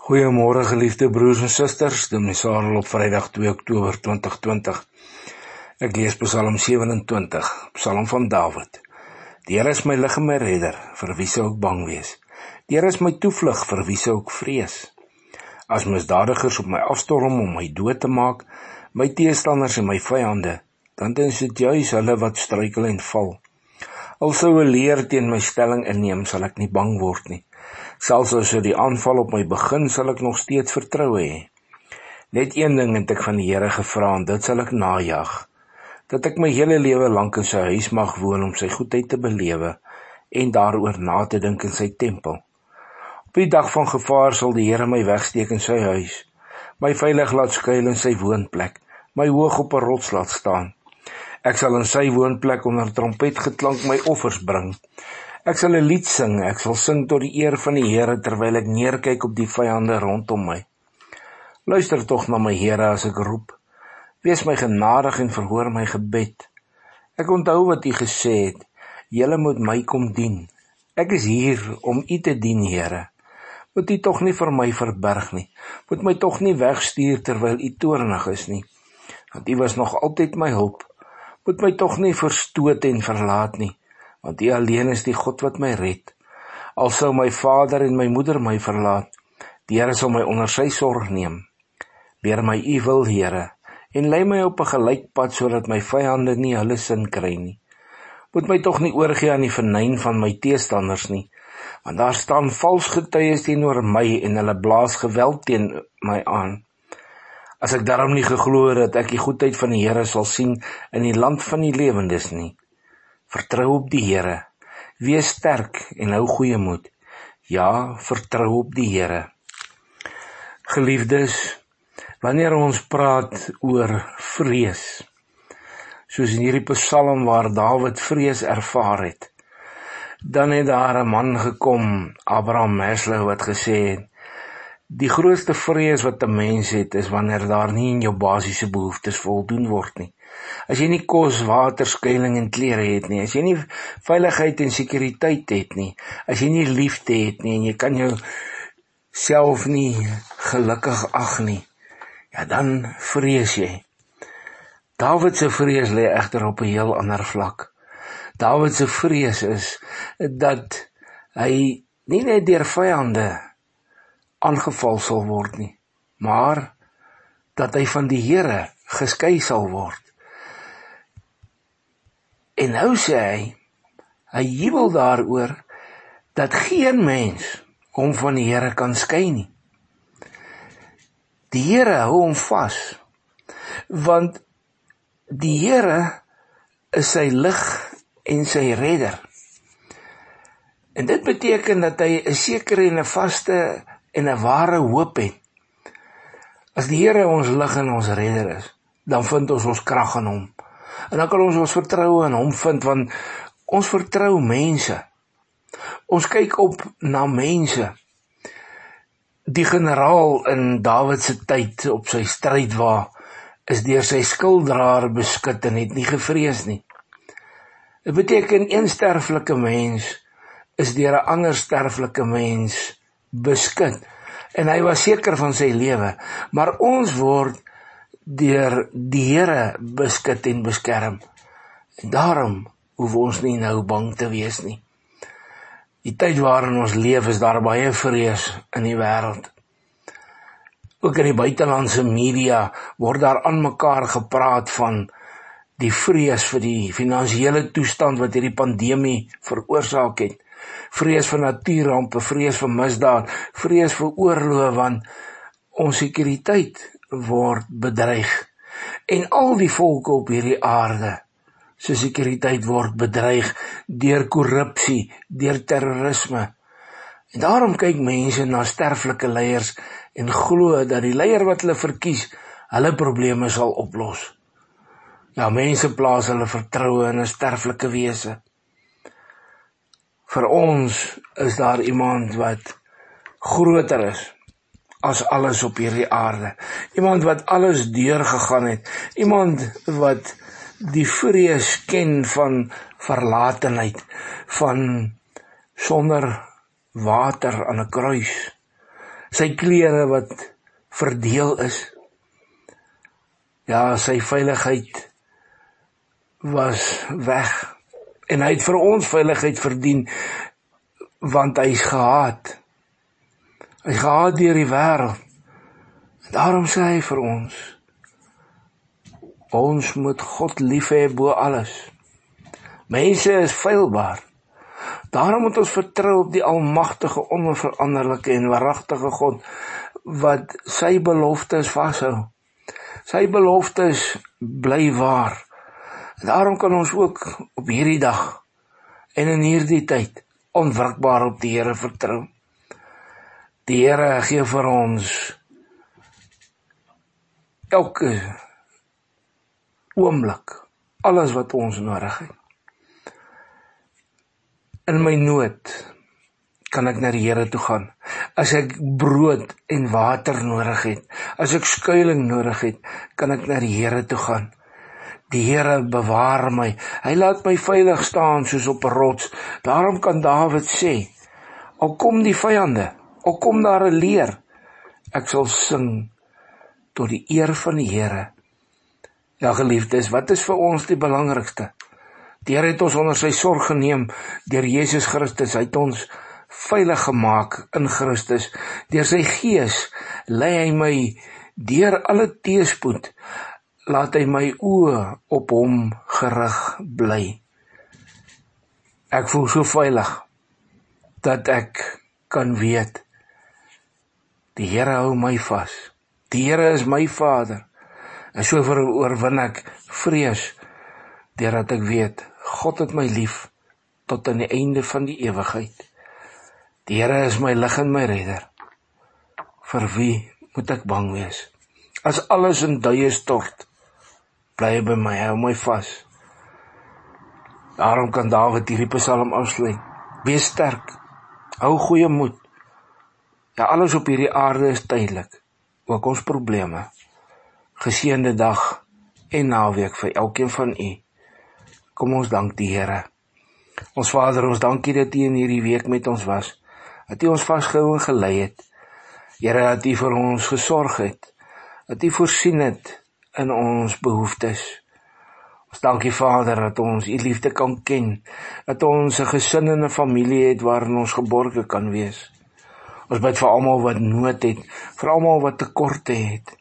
Goeiemôre geliefde broers en susters, Dominee Sarel op Vrydag 2 Oktober 2020. Ek lees Psalm 27, Psalm van Dawid. Die Here is my lig en my redder, vir wie sou ek bang wees? Die Here is my toevlug, vir wie sou ek vrees? As misdadigers op my afstorm om my dood te maak, my teestanders en my vyande, dan is dit juis hulle wat struikel en val. Al sou 'n leer teen my stelling inneem, sal ek nie bang word nie. Selfs as die aanval op my begin, sal ek nog steeds vertroue hê. Net een ding het ek van die Here gevra, en dit sal ek najag, dat ek my hele lewe lank in sy huis mag woon om sy goedheid te belewe en daaroor na te dink in sy tempel. Op die dag van gevaar sal die Here my wegsteek in sy huis, my veilig laat skuil in sy woonplek, my hoog op 'n rots laat staan. Ek sal in sy woonplek onder trompetgeklank my offers bring. Ek sal 'n lied sing, ek sal sing tot die eer van die Here, terwyl ek neerkyk op die vyande rondom my. Luister tog na my Here as ek roep. Wees my genadig en verhoor my gebed. Ek onthou wat U gesê het, julle moet my kom dien. Ek is hier om U te dien, Here. Moet U tog nie vir my verberg nie. Moet my tog nie wegstuur terwyl U toornig is nie. Want U was nog altyd my hulp. Moet my tog nie verstoot en verlaat nie. Want U alleen is die God wat my red. Al sou my vader en my moeder my verlaat, die Here sal my onder sy sorg neem. Leer my U wil, Here, en lei my op 'n gelyk pad, sodat my vyande nie hulle sin kry nie. Moet my tog nie oorgee aan die vernyn van my teestanders nie, want daar staan vals getuies teenoor my en hulle blaas geweld teen my aan. As ek daarom nie geglo het dat ek die goedheid van die Here sal sien in die land van die lewendes nie. Vertrou op die Here, wees sterk en hou goeie moed. Ja, vertrou op die Here. Geliefdes, wanneer ons praat oor vrees, soos in hierdie Psalm waar Dawid vrees ervaar het, dan het daar 'n man gekom, Abraham Maslow, wat gesê het, die grootste vrees wat 'n mens het, is wanneer daar nie in jou basiese behoeftes voldoen word nie. As jy nie kos, water, skuiling en klere het nie, as jy nie veiligheid en sekuriteit het nie, as jy nie liefde het nie, en jy kan jou self nie gelukkig ag nie, ja, dan vrees jy. Dawid se vrees lê egter op 'n heel ander vlak. Dawid se vrees is dat hy nie net deur vyande aangeval sal word nie, maar dat hy van die Here geskei sal word. En nou sê hy jubel daaroor dat geen mens hom van die Here kan skei nie. Die Here hou hom vas, want die Here is sy lig en sy redder. En dit beteken dat hy 'n sekere en 'n vaste en 'n ware hoop het. As die Here ons lig en ons redder is, dan vind ons krag in hom. En dan kan ons vertroue in hom vind, want ons vertrou mense. Ons kyk op na mense. Die generaal in Dawid se tyd op sy strydwa is deur sy skilddraer beskut en het nie gevrees nie. Dit beteken een sterflike mens is deur 'n ander sterflike mens beskut. En hy was seker van sy lewe, maar ons word deur die Here beskut en beskerm. En daarom hoef ons nie nou bang te wees nie. Die tyd waarin ons leef, is daar baie vrees in die wêreld. Ook in die buitelandse media word daar aan mekaar gepraat van die vrees vir die finansiële toestand wat hierdie pandemie veroorsaak het. Vrees vir natuurrampe, vrees vir misdaad, vrees vir oorlog, want ons sekuriteit word bedreig. En al die volke op hierdie aarde se sekuriteit word bedreig deur korrupsie, deur terrorisme. En daarom kyk mense na sterflike leiers en glo dat die leier wat hulle verkies, hulle probleme sal oplos. Ja, mense plaas hulle vertroue in 'n sterflike wese. Vir ons is daar iemand wat groter is as alles op hierdie aarde. Iemand wat alles deurgegaan het. Iemand wat die vrees ken van verlatenheid, van sonder water aan 'n kruis. sy klere wat verdeel is. Ja, sy veiligheid was weg, en hy het vir ons veiligheid verdien, want hy is gehaat. Hy is gehaat deur die wêreld. Daarom sê hy vir ons moet God lief hê bo alles. Mense is feilbaar. Daarom moet ons vertrou op die almagtige, onveranderlike en waaragtige God, wat sy beloftes vashou. Sy beloftes bly waar. Daarom kan ons ook op hierdie dag en in hierdie tyd onwrikbaar op die Here vertrou. Die Here gee vir ons elke oomblik alles wat ons nodig het. In my nood kan ek na die Here toe gaan. As ek brood en water nodig het, as ek skuiling nodig het, kan ek na die Here toe gaan. Die Here bewaar my. Hy laat my veilig staan soos op 'n rots. Daarom kan Dawid sê, al kom die vyande, al kom daar 'n leer, ek sal sing tot die eer van die Here. Ja, geliefdes, wat is vir ons die belangrikste? Die Here het ons onder sy sorg geneem deur Jesus Christus. Hy het ons veilig gemaak in Christus. Deur sy Gees lei hy my deur alle teëspoed. Laat hy my oë op hom gerig bly. Ek voel so veilig dat ek kan weet, die Here hou my vas. Die Here is my Vader. En so oorwin ek vrees, deurdat ek weet, God het my lief tot aan die einde van die ewigheid. Die Here is my lig en my redder. Vir wie moet ek bang wees? As alles in duie stort, bly hy by my, hou my vas. Daarom kan Dawid hierdie psalm afsluit. Wees sterk, hou goeie moed. Ja, alles op hierdie aarde is tydelik, ook ons probleme. Geseënde dag en naweek vir elkeen van u. Kom ons dank die Here. Ons Vader, ons dankie dat u in hierdie week met ons was, dat u ons vasgehou en gelei het. Here, dat u vir ons gesorg het, dat u voorsien het in ons behoeftes. Ons dankie Vader, dat ons u liefde kan ken, dat ons 'n gesin en 'n familie het waarin ons geborge kan wees. Ons bid vir almal wat nood het, vir almal wat tekorte het.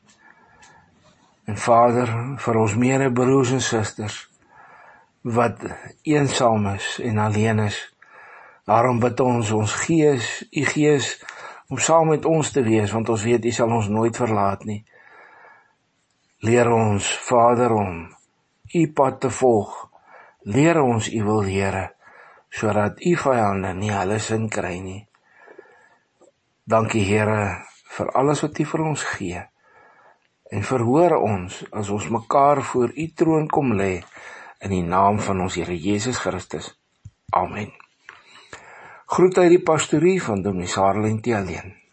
En Vader, vir ons medebroers en susters wat eensaam is en alleen is. Daarom bid ons Gees, u Gees, om saam met ons te wees, want ons weet u sal ons nooit verlaat nie. Leer ons, Vader, om u pad te volg. Leer ons u wil, Here, sodat u vyande nie hulle sin kry nie. Dankie, Here, vir alles wat u vir ons gee. En verhoor ons as ons mekaar voor u troon kom lê, in die naam van ons Here Jesus Christus. Amen. Groet uit die pastorie van Dominee Sarah Lentjie alleen.